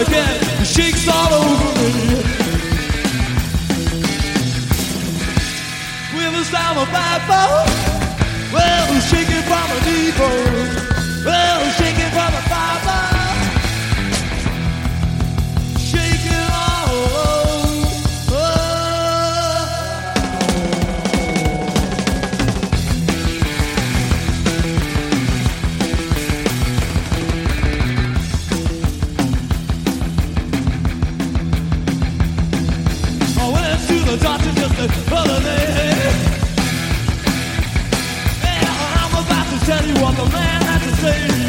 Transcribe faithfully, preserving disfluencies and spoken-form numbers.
again. The shakes all over me. With a style of backbone. Well, I'm shaking from a knee bone. Well, I'm shaking from a fiber. Shaking all over. I went to the doctor just the other day. Yeah, I'm about to tell you what the man had to say.